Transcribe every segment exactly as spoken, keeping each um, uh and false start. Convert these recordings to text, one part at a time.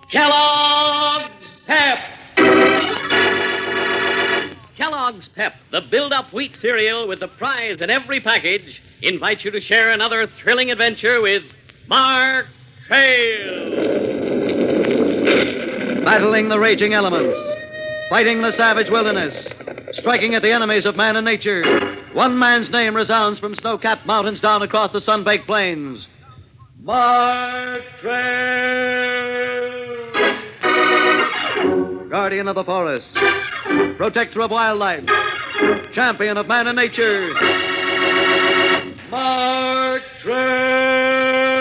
Kellogg's Pep! Kellogg's Pep, the build-up wheat cereal with the prize in every package, invites you to share another thrilling adventure with Mark Trail. Battling the raging elements, fighting the savage wilderness, striking at the enemies of man and nature, one man's name resounds from snow-capped mountains down across the sun-baked plains. Mark Trail! Guardian of the forest, protector of wildlife, champion of man and nature, Mark Trail!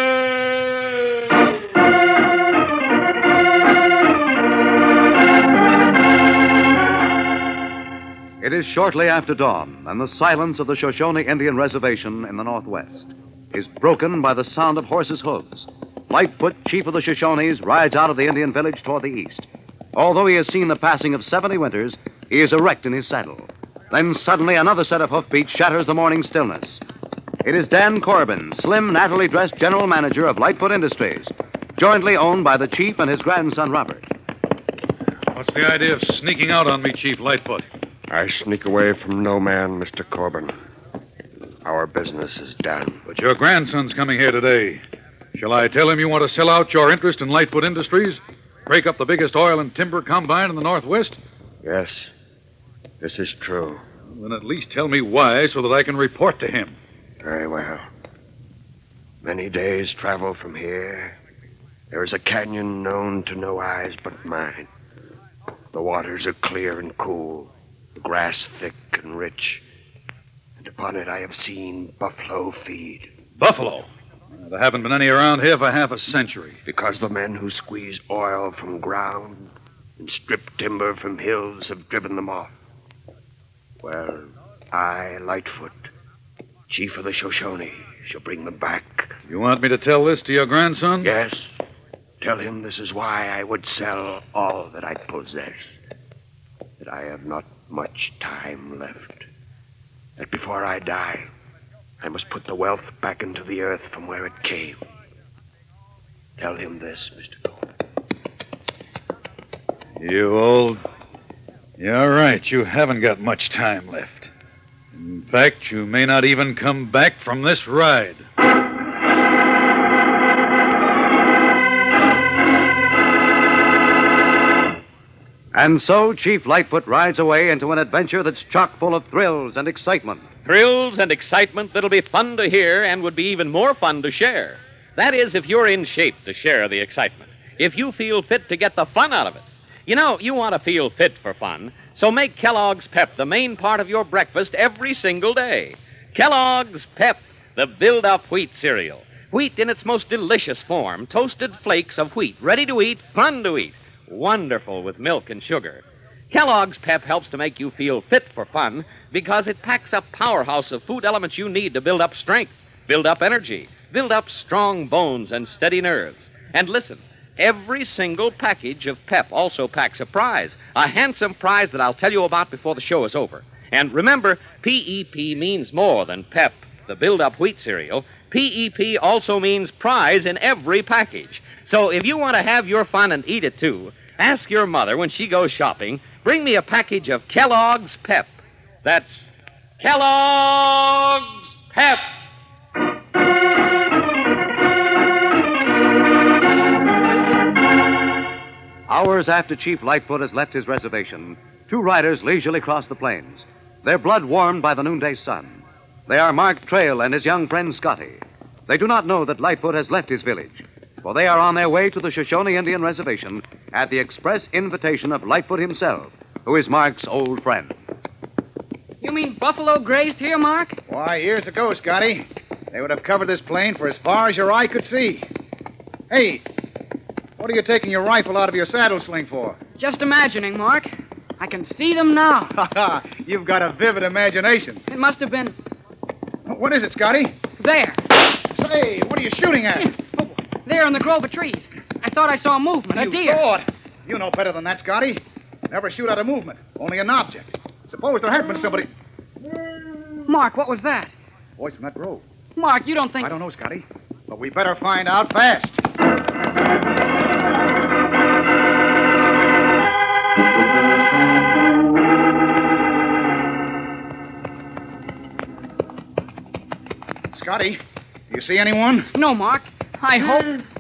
It is shortly after dawn, and the silence of the Shoshone Indian Reservation in the northwest is broken by the sound of horses' hooves. Lightfoot, chief of the Shoshones, rides out of the Indian village toward the east. Although he has seen the passing of seventy winters, he is erect in his saddle. Then suddenly another set of hoofbeats shatters the morning stillness. It is Dan Corbin, slim, nattily dressed general manager of Lightfoot Industries, jointly owned by the chief and his grandson, Robert. What's the idea of sneaking out on me, Chief Lightfoot? I sneak away from no man, Mister Corbin. Our business is done. But your grandson's coming here today. Shall I tell him you want to sell out your interest in Lightfoot Industries? Break up the biggest oil and timber combine in the Northwest? Yes, this is true. Well, then at least tell me why so that I can report to him. Very well. Many days' travel from here, there is a canyon known to no eyes but mine. The waters are clear and cool, the grass thick and rich, and upon it I have seen buffalo feed. Buffalo? Uh, there haven't been any around here for half a century. Because the men who squeeze oil from ground and strip timber from hills have driven them off. Well, I, Lightfoot, chief of the Shoshone, shall bring them back. You want me to tell this to your grandson? Yes. Tell him this is why I would sell all that I possess. That I have not much time left. That before I die, I must put the wealth back into the earth from where it came. Tell him this, Mister Corbin. You old... You're right. You haven't got much time left. In fact, you may not even come back from this ride. And so Chief Lightfoot rides away into an adventure that's chock full of thrills and excitement. Thrills and excitement that'll be fun to hear and would be even more fun to share. That is, if you're in shape to share the excitement. If you feel fit to get the fun out of it. You know, you want to feel fit for fun, so make Kellogg's Pep the main part of your breakfast every single day. Kellogg's Pep, the build-up wheat cereal. Wheat in its most delicious form, toasted flakes of wheat, ready to eat, fun to eat. Wonderful with milk and sugar. Kellogg's Pep helps to make you feel fit for fun because it packs a powerhouse of food elements you need to build up strength, build up energy, build up strong bones and steady nerves. And listen, every single package of Pep also packs a prize, a handsome prize that I'll tell you about before the show is over. And remember, P E P means more than Pep, the build-up wheat cereal. P E P also means prize in every package. So if you want to have your fun and eat it, too, ask your mother when she goes shopping, bring me a package of Kellogg's Pep. That's Kellogg's Pep. Hours after Chief Lightfoot has left his reservation, two riders leisurely cross the plains, their blood warmed by the noonday sun. They are Mark Trail and his young friend Scotty. They do not know that Lightfoot has left his village, for they are on their way to the Shoshone Indian Reservation at the express invitation of Lightfoot himself, who is Mark's old friend. You mean buffalo grazed here, Mark? Why, years ago, Scotty. They would have covered this plain for as far as your eye could see. Hey, what are you taking your rifle out of your saddle sling for? Just imagining, Mark. I can see them now. Ha ha, you've got a vivid imagination. It must have been What is it, Scotty? there. Say, what are you shooting at? Oh, there in the grove of trees. I thought I saw a movement, a You deer. thought. You know better than that, Scotty. Never shoot at a movement, only an object. Suppose there had been somebody... Mark, what was that? Voice from that grove. Mark, you don't think... I don't know, Scotty. But we better find out fast. Scotty, do you see anyone? No, Mark. I hope.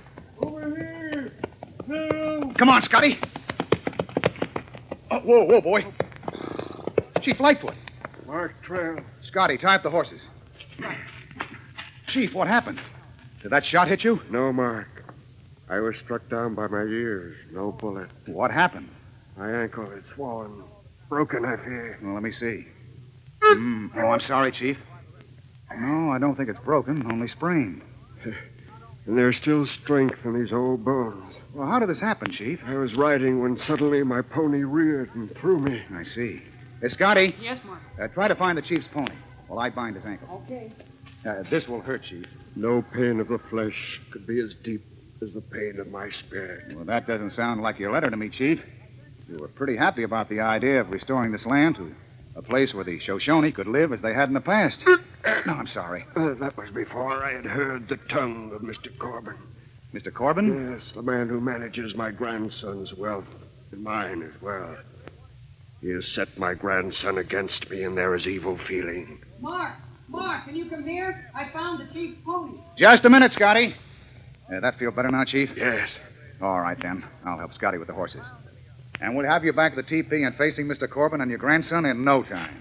Come on, Scotty. Oh, whoa, whoa, boy. Chief Lightfoot. Mark Trail. Scotty, tie up the horses. Chief, what happened? Did that shot hit you? No, Mark. I was struck down by my ears. No bullet. What happened? My ankle is swollen. Broken, I fear. Well, let me see. Mm. Oh, I'm sorry, Chief. No, I don't think it's broken, only sprained. And there's still strength in these old bones. Well, how did this happen, Chief? I was riding when suddenly my pony reared and threw me. I see. Hey, Scotty. Yes, Mark. Uh, try to find the Chief's pony while I bind his ankle. Okay. Uh, this will hurt, Chief. No pain of the flesh could be as deep as the pain of my spirit. Well, that doesn't sound like your letter to me, Chief. You were pretty happy about the idea of restoring this land to a place where the Shoshone could live as they had in the past. No, I'm sorry. Uh, that was before I had heard the tongue of Mister Corbin. Mister Corbin? Yes, the man who manages my grandson's wealth and mine as well. He has set my grandson against me, and there is evil feeling. Mark, Mark, can you come here? I found the chief's pony. Just a minute, Scotty. Uh, that feel better now, Chief? Yes. All right, then. I'll help Scotty with the horses. And we'll have you back at the teepee and facing Mister Corbin and your grandson in no time.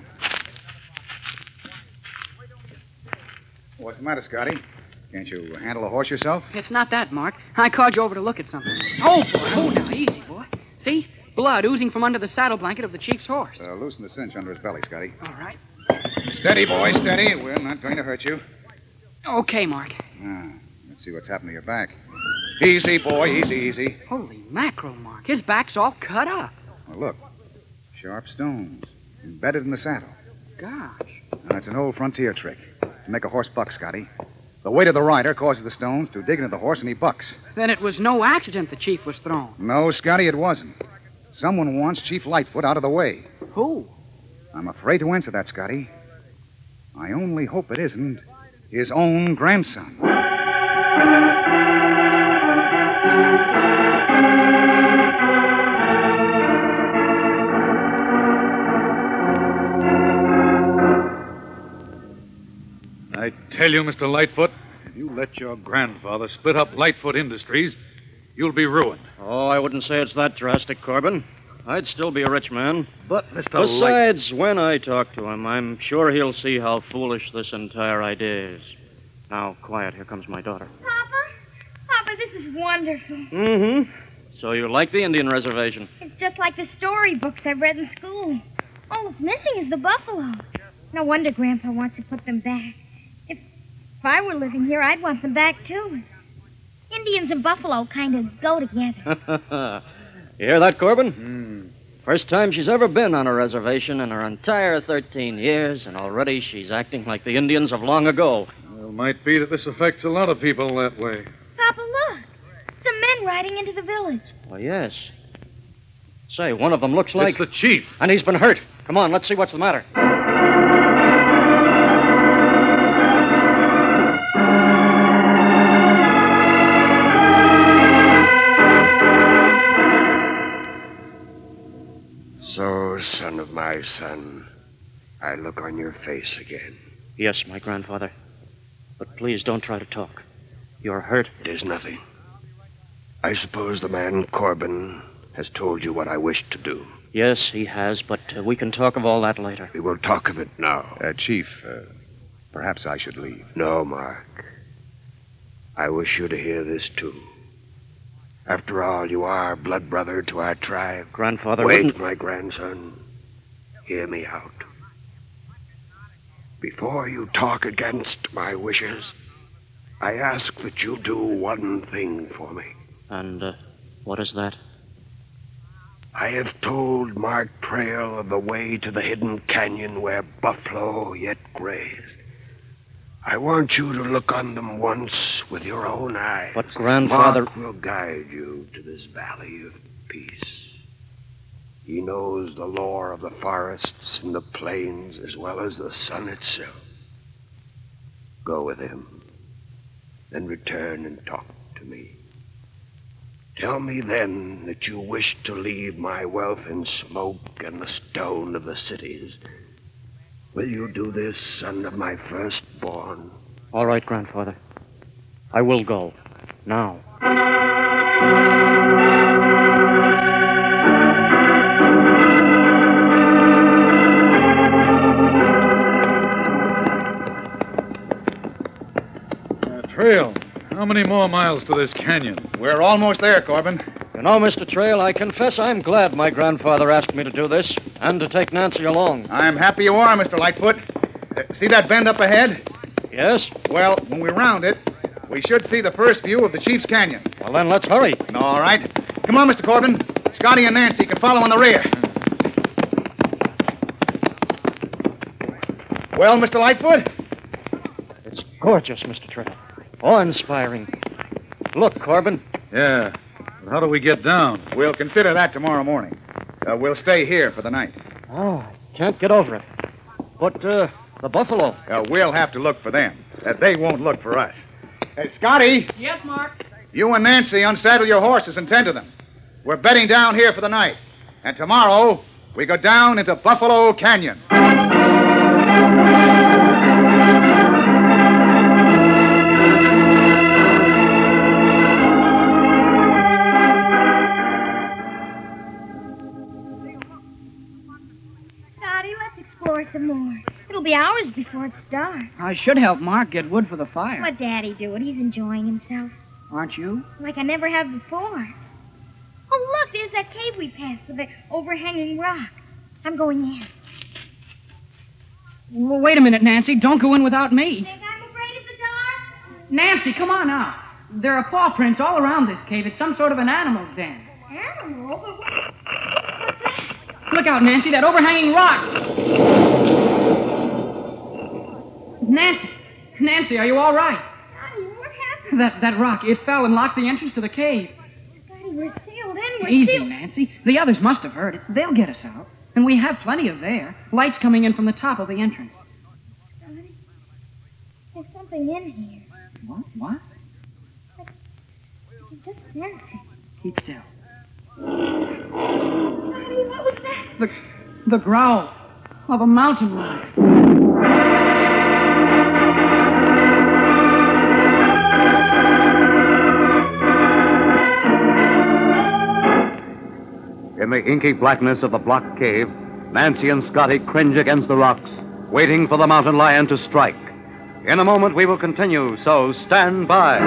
What's the matter, Scotty? Can't you handle a horse yourself? It's not that, Mark. I called you over to look at something. Oh, boy. Oh, now, easy, boy. See? Blood oozing from under the saddle blanket of the chief's horse. Uh, loosen the cinch under his belly, Scotty. All right. Steady, boy, steady. We're not going to hurt you. Okay, Mark. Ah, let's see what's happened to your back. Easy, boy, easy, easy. Holy mackerel, Mark. His back's all cut up. Well, look. Sharp stones embedded in the saddle. Gosh. Now, it's an old frontier trick to make a horse buck, Scotty. The weight of the rider causes the stones to dig into the horse, and he bucks. Then it was no accident the chief was thrown. No, Scotty, it wasn't. Someone wants Chief Lightfoot out of the way. Who? I'm afraid to answer that, Scotty. I only hope it isn't his own grandson. I tell you, Mister Lightfoot, if you let your grandfather split up Lightfoot Industries, you'll be ruined. Oh, I wouldn't say it's that drastic, Corbin. I'd still be a rich man. But, Mister Light... Besides, when I talk to him, I'm sure he'll see how foolish this entire idea is. Now, quiet. Here comes my daughter. Papa? Papa, this is wonderful. Mm-hmm. So you like the Indian reservation? It's just like the storybooks I've read in school. All that's missing is the buffalo. No wonder Grandpa wants to put them back. If, if I were living here, I'd want them back, too. Indians and buffalo kind of go together. You hear that, Corbin? Mm. First time she's ever been on a reservation in her entire thirteen years, and already she's acting like the Indians of long ago. Well, it might be that this affects a lot of people that way. Papa, look. Some men riding into the village. Oh, yes. Say, one of them looks like... It's the chief. And he's been hurt. Come on, let's see what's the matter. So, son of my son, I look on your face again. Yes, my grandfather. But please don't try to talk. You're hurt. It is nothing. I suppose the man Corbin has told you what I wish to do. Yes, he has, but uh, we can talk of all that later. We will talk of it now. Uh, Chief, uh, perhaps I should leave. No, Mark. I wish you to hear this, too. After all, you are blood brother to our tribe. Grandfather, Wait, wouldn't... my grandson. Hear me out. Before you talk against my wishes, I ask that you do one thing for me. And uh, what is that? I have told Mark Trail of the way to the hidden canyon where buffalo yet graze. I want you to look on them once with your own eyes. But, Grandfather... Mark will guide you to this valley of peace. He knows the lore of the forests and the plains as well as the sun itself. Go with him, then return and talk to me. Tell me then that you wish to leave my wealth in smoke and the stone of the cities. Will you do this, son of my firstborn? All right, grandfather. I will go. Now. Uh, Trail, how many more miles to this canyon? We're almost there, Corbin. You know, Mister Trail, I confess I'm glad my grandfather asked me to do this and to take Nancy along. I'm happy you are, Mister Lightfoot. Uh, see that bend up ahead? Yes? Well, when we round it, we should see the first view of the Chief's Canyon. Well, then let's hurry. All right. Come on, Mister Corbin. Scotty and Nancy can follow in the rear. Well, Mister Lightfoot? It's gorgeous, Mister Trail. Awe-inspiring. Look, Corbin. Yeah. But how do we get down? We'll consider that tomorrow morning. Uh, we'll stay here for the night. Oh, I can't get over it. But, uh, the buffalo. Uh, we'll have to look for them. Uh, they won't look for us. Hey, Scotty, Yes, Mark? you and Nancy unsaddle your horses and tend to them. We're bedding down here for the night. And tomorrow, we go down into Buffalo Canyon. Scotty, let's explore some more. It'll be hours before it's dark. I should help Mark get wood for the fire. Let Daddy do it. He's enjoying himself. Aren't you? Like I never have before. Oh, look, there's that cave we passed with the overhanging rock. I'm going in. Well, wait a minute, Nancy. Don't go in without me. Think I'm afraid of the dark? Nancy, come on out. There are paw prints all around this cave. It's some sort of an animal's den. Animal? But what? What's that? Look out, Nancy, that overhanging rock. Nancy. Nancy, are you all right? Scotty, what happened? That that rock, it fell and locked the entrance to the cave. Scotty, we're sealed in. We're Easy, sealed. Nancy. The others must have heard it. They'll get us out. And we have plenty of air. Lights coming in from the top of the entrance. Scotty, there's something in here. What? What? I can just sense it. Keep still. Scotty, what was that? The, the growl of a mountain lion. In the inky blackness of the blocked cave, Nancy and Scotty cringe against the rocks, waiting for the mountain lion to strike. In a moment, we will continue, so stand by.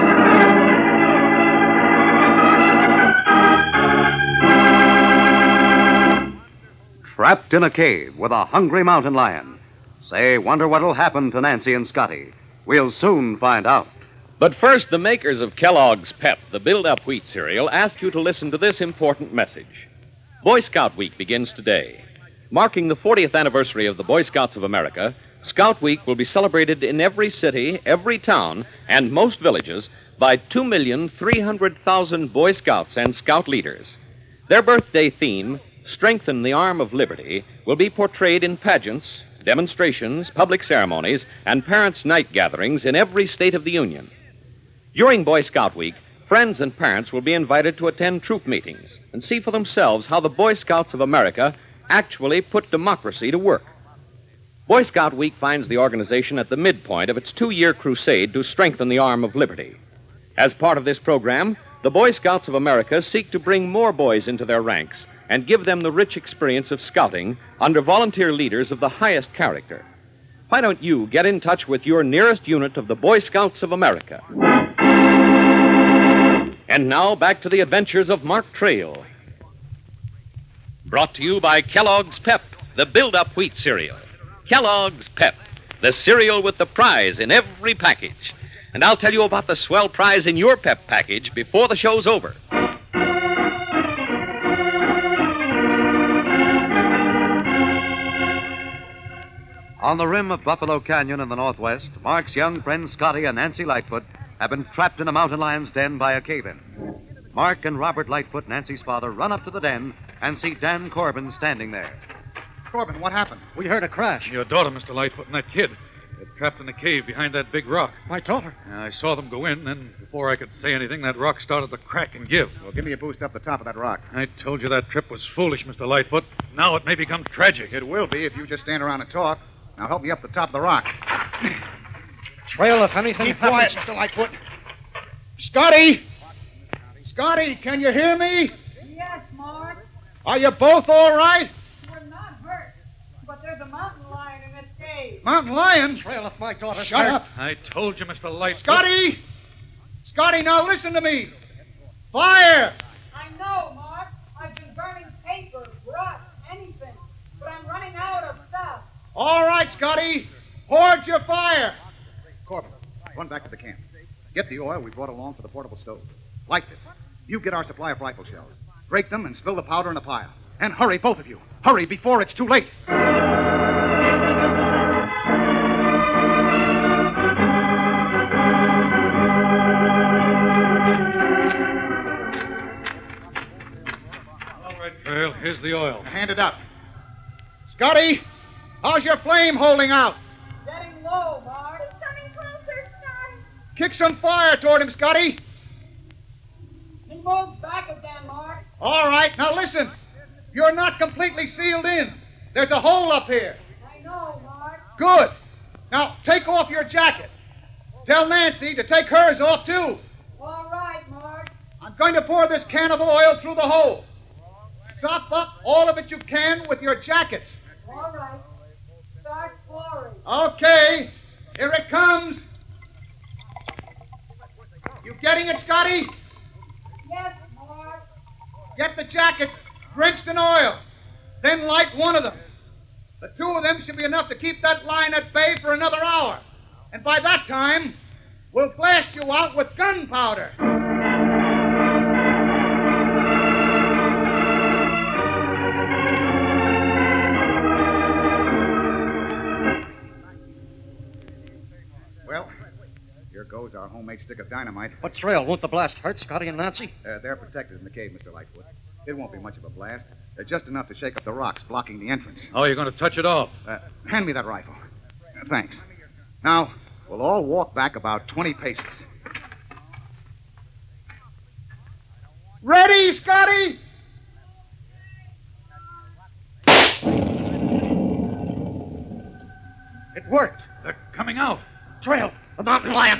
Trapped in a cave with a hungry mountain lion. Say, wonder what'll happen to Nancy and Scotty. We'll soon find out. But first, the makers of Kellogg's Pep, the build-up wheat cereal, ask you to listen to this important message. Boy Scout Week begins today. Marking the fortieth anniversary of the Boy Scouts of America, Scout Week will be celebrated in every city, every town, and most villages by two million three hundred thousand Boy Scouts and Scout leaders. Their birthday theme, Strengthen the Arm of Liberty, will be portrayed in pageants, demonstrations, public ceremonies, and parents' night gatherings in every state of the Union. During Boy Scout Week, friends and parents will be invited to attend troop meetings and see for themselves how the Boy Scouts of America actually put democracy to work. Boy Scout Week finds the organization at the midpoint of its two-year crusade to strengthen the arm of liberty. As part of this program, the Boy Scouts of America seek to bring more boys into their ranks and give them the rich experience of scouting under volunteer leaders of the highest character. Why don't you get in touch with your nearest unit of the Boy Scouts of America? And now, back to the adventures of Mark Trail. Brought to you by Kellogg's Pep, the build-up wheat cereal. Kellogg's Pep, the cereal with the prize in every package. And I'll tell you about the swell prize in your Pep package before the show's over. On the rim of Buffalo Canyon in the northwest, Mark's young friends Scotty and Nancy Lightfoot have been trapped in a mountain lion's den by a cave-in. Mark and Robert Lightfoot, Nancy's father, run up to the den and see Dan Corbin standing there. Corbin, what happened? We heard a crash. Your daughter, Mister Lightfoot, and that kid. They're trapped in the cave behind that big rock. My daughter. I saw them go in, and before I could say anything, that rock started to crack and give. Well, give me a boost up the top of that rock. I told you that trip was foolish, Mister Lightfoot. Now it may become tragic. It will be if you just stand around and talk. Now help me up the top of the rock. Trail, if anything Keep happens... quiet, Mister Lightfoot. Scotty! Scotty, can you hear me? Yes, Mark. Are you both all right? We're not hurt, but there's a mountain lion in this cave. Mountain lion? Trail, if my daughter's Shut hurt. up. I told you, Mister Lightfoot. Scotty! Scotty, now listen to me. Fire! I know, Mark. I've been burning paper, brush, anything, but I'm running out of stuff. All right, Scotty. Hoard your fire. Corbin, run back to the camp. Get the oil we brought along for the portable stove. Light it. You get our supply of rifle shells. Break them and spill the powder in a pile. And hurry, both of you. Hurry before it's too late. All right, Trail, here's the oil. Hand it up. Scotty, how's your flame holding out? Getting low, Mark. He's coming closer, Scotty. Kick some fire toward him, Scotty. He moves back again, Mark. All right, now listen. You're not completely sealed in. There's a hole up here. I know, Mark. Good. Now, take off your jacket. Tell Nancy to take hers off, too. All right, Mark. I'm going to pour this can of oil through the hole. Sop up all of it you can with your jackets. All right. Start pouring. Okay. Here it comes. You getting it, Scotty? Yes, Mark. Get the jackets drenched in oil. Then light one of them. The two of them should be enough to keep that lion at bay for another hour. And by that time, we'll blast you out with gunpowder. Well, here goes our homemade stick of dynamite. But, Trail, won't the blast hurt Scotty and Nancy? Uh, they're protected in the cave, Mister Lightfoot. It won't be much of a blast. Uh, just enough to shake up the rocks blocking the entrance. How are you going to touch it off? Uh, hand me that rifle. Uh, thanks. Now, we'll all walk back about twenty paces. Ready, Scotty? It worked. They're coming out. Trail, the mountain lion.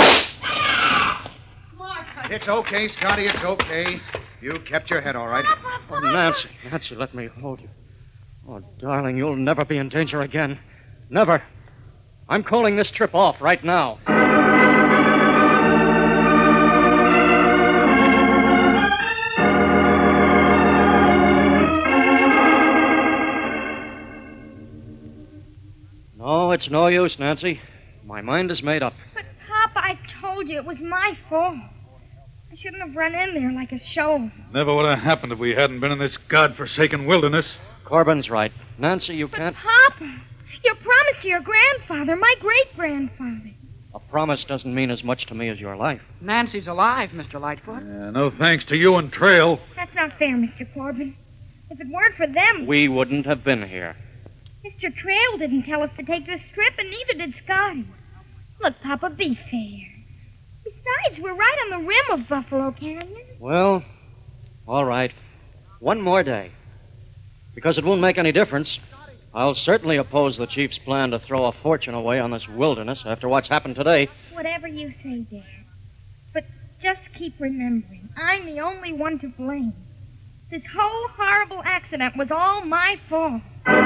Mark, I... It's okay, Scotty. It's okay. You kept your head all right. Oh, Nancy, Nancy, let me hold you. Oh, darling, you'll never be in danger again. Never. I'm calling this trip off right now. No, it's no use, Nancy. My mind is made up. But, Papa, I told you it was my fault. I shouldn't have run in there like a show. Never would have happened if we hadn't been in this godforsaken wilderness. Corbin's right. Nancy, you But, can't... Papa, your promise to your grandfather, my great-grandfather. A promise doesn't mean as much to me as your life. Nancy's alive, Mister Lightfoot. Yeah, no thanks to you and Trail. That's not fair, Mister Corbin. If it weren't for them, We wouldn't have been here. Mister Trail didn't tell us to take this trip, and neither did Scotty. Look, Papa, be fair. Besides, we're right on the rim of Buffalo Canyon. Well, all right. One more day. Because it won't make any difference. I'll certainly oppose the chief's plan to throw a fortune away on this wilderness after what's happened today. Whatever you say, Dad. But just keep remembering, I'm the only one to blame. This whole horrible accident was all my fault.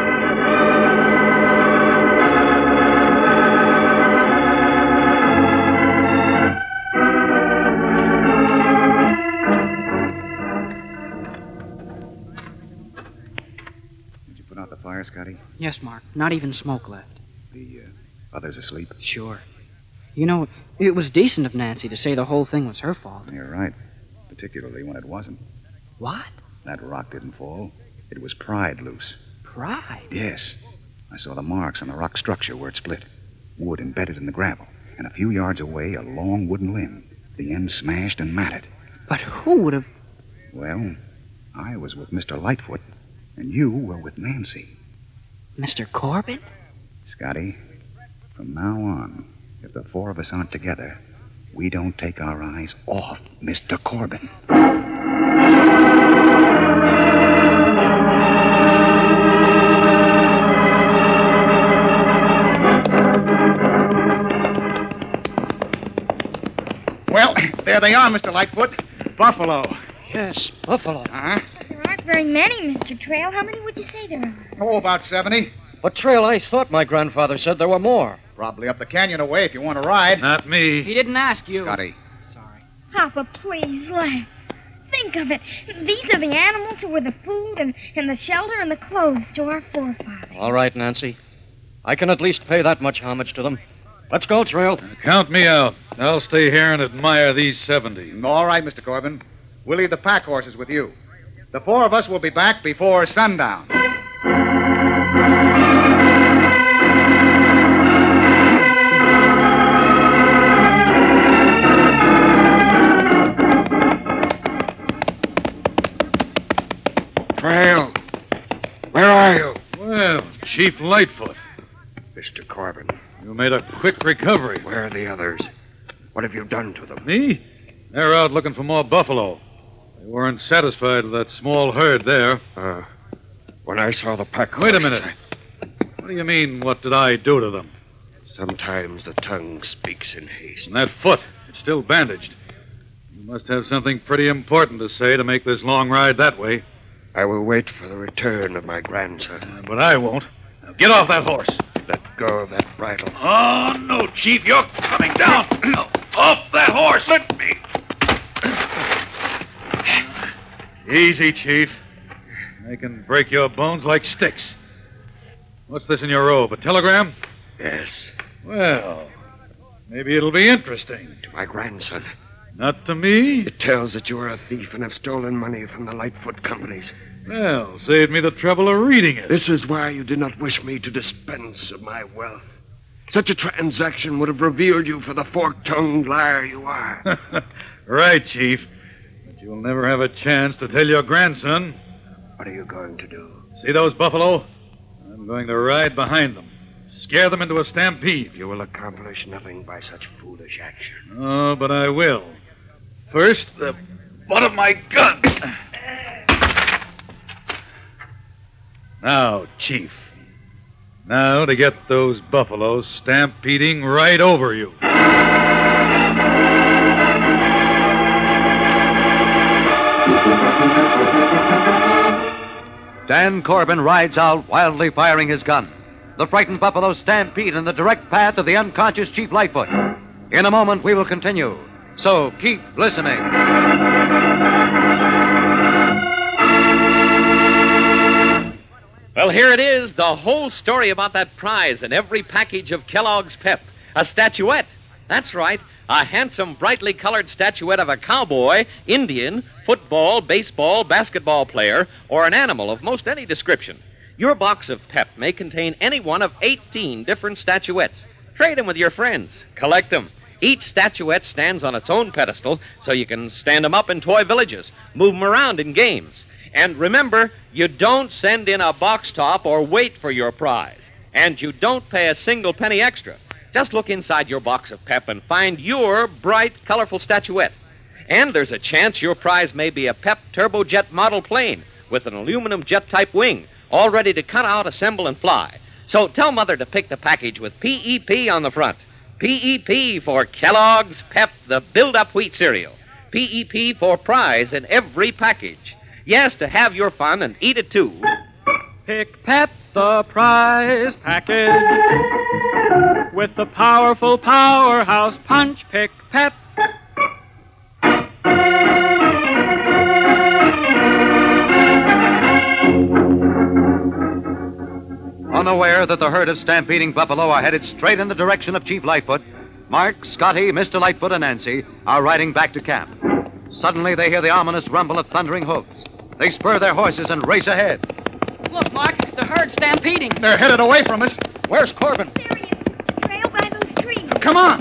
Did you put out the fire, Scotty? Yes, Mark. Not even smoke left. The uh, others asleep? Sure. You know, it was decent of Nancy to say the whole thing was her fault. You're right. Particularly when it wasn't. What? That rock didn't fall. It was pried loose. Pride? Yes. I saw the marks on the rock structure where it split. Wood embedded in the gravel. And a few yards away, a long wooden limb. The end smashed and matted. But who would have... Well, I was with Mister Lightfoot. And you were with Nancy. Mister Corbin? Scotty, From now on, if the four of us aren't together, we don't take our eyes off Mister Corbin. Well, there they are, Mister Lightfoot. Buffalo. Yes, buffalo. Uh-huh. There aren't very many, Mister Trail. How many would you say there are? Oh, about seventy. But, Trail, I thought my grandfather said there were more. Probably up the canyon away if you want to ride. Not me. He didn't ask you. Scotty. Sorry. Papa, please, let. Think of it. These are the animals who were the food and, and the shelter and the clothes to our forefathers. All right, Nancy. I can at least pay that much homage to them. Let's go, Trail. Count me out. I'll stay here and admire these seventy. All right, Mister Corbin. We'll leave the pack horses with you. The four of us will be back before sundown. Trail, where are you? Well, Chief Lightfoot, Mister Corbin, you made a quick recovery. where are the others? What have you done to them? Me? They're out looking for more buffalo. They weren't satisfied with that small herd there. Uh, when I saw the pack Wait a horses, minute. What do you mean, what did I do to them? I- Sometimes the tongue speaks in haste. And that foot, it's still bandaged. You must have something pretty important to say to make this long ride that way. I will wait for the return of my grandson. Uh, but I won't. Now get off that horse. Let go of that bridle. Oh, no, Chief, you're coming down. Off that horse. Let me. Easy, Chief. I can break your bones like sticks. What's this in your robe? A telegram? Yes, Well, maybe it'll be interesting. to my grandson. Not to me. It tells that you are a thief and have stolen money from the Lightfoot companies. Well, saved me the trouble of reading it. This is why you did not wish me to dispense of my wealth. Such a transaction would have revealed you for the fork-tongued liar you are. Right, Chief. But you'll never have a chance to tell your grandson. What are you going to do? See those buffalo? I'm going to ride behind them. Scare them into a stampede. You will accomplish nothing by such foolish action. Oh, but I will. First, the butt of my gun. Now, Chief. Now to get those buffaloes stampeding right over you. Dan Corbin rides out, wildly firing his gun. The frightened buffalo stampede in the direct path of the unconscious Chief Lightfoot. In a moment, we will continue. So keep listening. Well, here it is, the whole story about that prize in every package of Kellogg's Pep. A statuette. That's right. A handsome, brightly colored statuette of a cowboy, Indian, football, baseball, basketball player, or an animal of most any description. Your box of Pep may contain any one of eighteen different statuettes. Trade them with your friends. Collect them. Each statuette stands on its own pedestal, so you can stand them up in toy villages, move them around in games. And remember, you don't send in a box top or wait for your prize. And you don't pay a single penny extra. Just look inside your box of Pep and find your bright, colorful statuette. And there's a chance your prize may be a Pep Turbojet model plane with an aluminum jet-type wing, all ready to cut out, assemble, and fly. So tell Mother to pick the package with P E P on the front. P E P for Kellogg's Pep, the build-up wheat cereal. P E P for prize in every package. Yes, to have your fun and eat it, too. Pick Pep, the prize package. With the powerful powerhouse punch, pick Pep. Unaware that the herd of stampeding buffalo are headed straight in the direction of Chief Lightfoot, Mark, Scotty, Mister Lightfoot, and Nancy are riding back to camp. Suddenly, they hear the ominous rumble of thundering hoofs. They spur their horses and race ahead. Look, Mark, the herd's stampeding. They're headed away from us. Where's Corbin? There he is. Trail by those trees. Come on.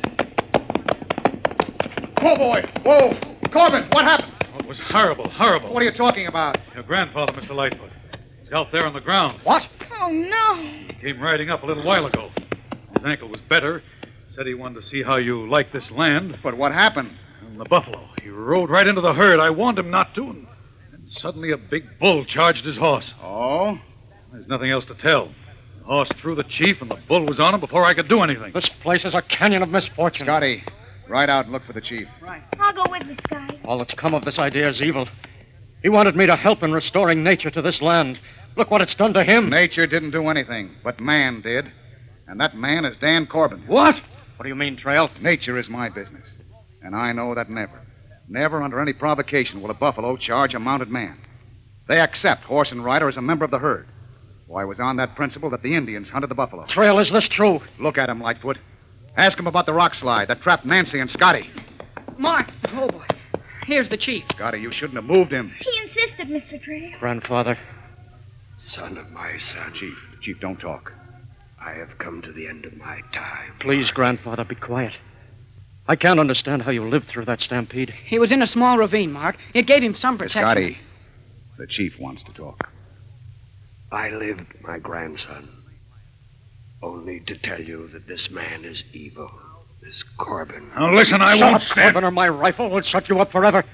Whoa, boy. Whoa. Corbin, what happened? Oh, it was horrible, horrible. What are you talking about? Your grandfather, Mister Lightfoot. He's out there on the ground. What? Oh, no. He came riding up a little while ago. his ankle was better. Said he wanted to see how you liked this land. But what happened? And the buffalo. He rode right into the herd. I warned him not to, and, and suddenly a big bull charged his horse. Oh? There's nothing else to tell. The horse threw the chief, and the bull was on him before I could do anything. This place is a canyon of misfortune. Scotty, ride out and look for the chief. Right. I'll go with you, Scotty. All that's come of this idea is evil. He wanted me to help in restoring nature to this land. Look what it's done to him. Nature didn't do anything, but man did. And that man is Dan Corbin. What? What do you mean, Trail? Nature is my business. And I know that never, never under any provocation will a buffalo charge a mounted man. They accept horse and rider as a member of the herd. Why, it was on that principle that the Indians hunted the buffalo. Trail, is this true? Look at him, Lightfoot. Ask him about the rock slide that trapped Nancy and Scotty. Mark. Oh, boy. Here's the chief. Scotty, you shouldn't have moved him. He insisted, Mister Trail. Grandfather. Son of my son. Chief, Chief, don't talk. I have come to the end of my time. Please, Grandfather, be quiet. I can't understand how you lived through that stampede. He was in a small ravine, Mark. It gave him some protection. Scotty, the chief wants to talk. I lived, my grandson, only to tell you that this man is evil. This Corbin. Now, listen, I Shut won't up, stand... Corbin, or my rifle will shut you up forever.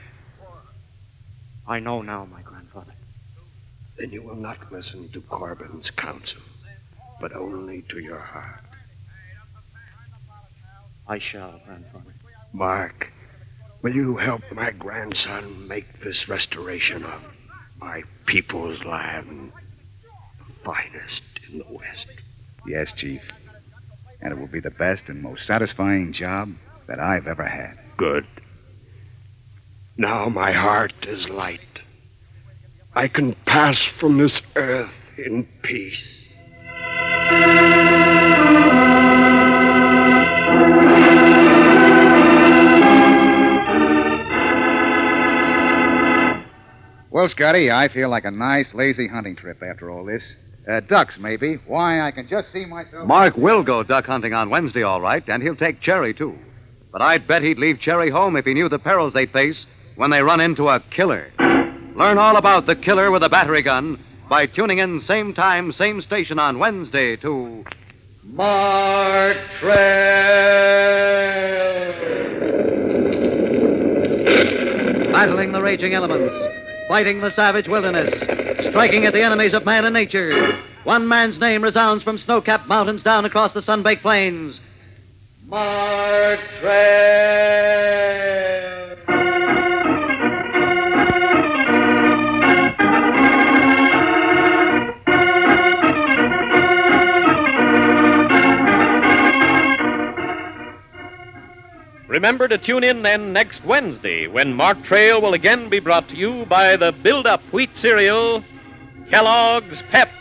I know now, my grandfather. Then you will not listen to Corbin's counsel, but only to your heart. I shall, Grandfather. Mark, will you help my grandson make this restoration of my people's land the finest in the West? Yes, Chief. And it will be the best and most satisfying job that I've ever had. Good. Now my heart is light. I can pass from this earth in peace. Well, Scotty, I feel like a nice, lazy hunting trip after all this. Uh, ducks, maybe. Why, I can just see myself... Mark will go duck hunting on Wednesday, all right, and he'll take Cherry, too. But I'd bet he'd leave Cherry home if he knew the perils they'd face when they run into a killer. Learn all about the killer with a battery gun by tuning in same time, same station on Wednesday to... Mark Trail! Battling the raging elements, fighting the savage wilderness, striking at the enemies of man and nature. One man's name resounds from snow-capped mountains down across the sun-baked plains. Mark Trail! Remember to tune in then next Wednesday when Mark Trail will again be brought to you by the build-up wheat cereal, Kellogg's Pep.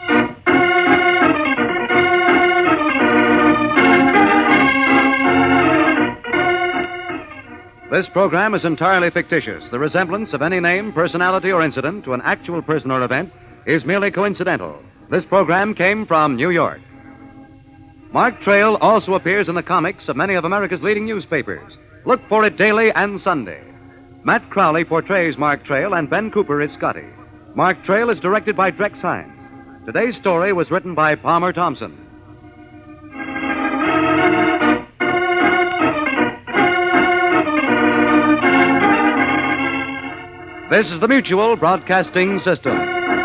This program is entirely fictitious. The resemblance of any name, personality, or incident to an actual person or event is merely coincidental. This program came from New York. Mark Trail also appears in the comics of many of America's leading newspapers. Look for it daily and Sunday. Matt Crowley portrays Mark Trail, and Ben Cooper is Scotty. Mark Trail is directed by Drex Hines. Today's story was written by Palmer Thompson. This is the Mutual Broadcasting System.